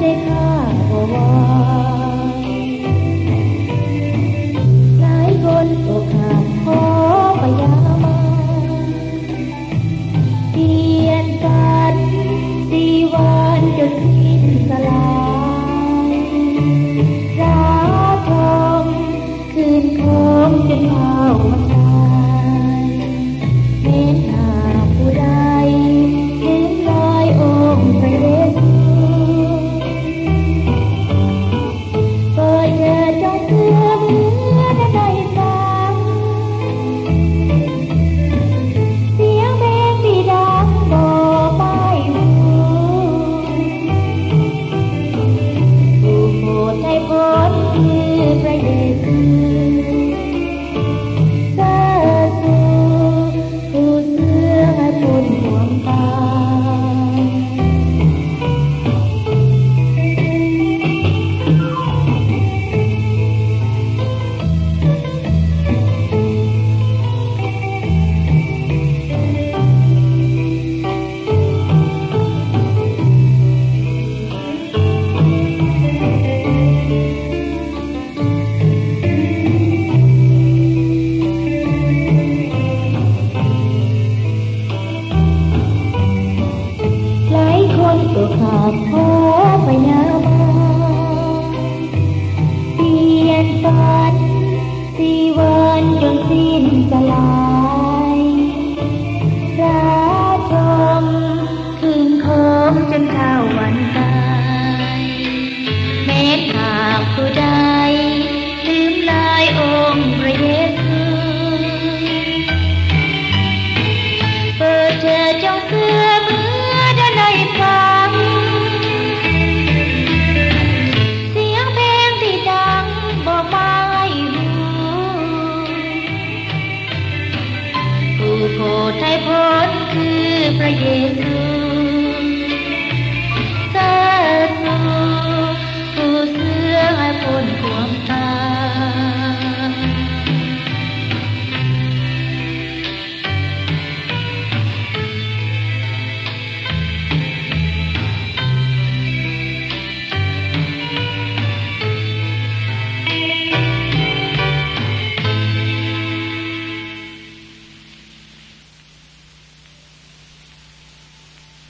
ใจข้าบ่วายหลายคนอกหักขอพยามาเปลี่ยนฝันสีวันจนสิ้นสลายรักทมคืนคมจนเผามาตายเม้นหาผู้ใดลืมลอยองค์พระเยซูโปรดเถิดจงเชื่อเมื่อได้ฟังเสียงเพลงที่ดังบอกไปหูผู้โปรดให้พ้นคือพระเยซูสาธุผู้เสื่อให้พ้นห่วงตายหลายคนก็ขาดขอพยาบาลเปลี่ยนฝันสีวันจนสิ้นสลายราชมคืนคมจนเข้าวันต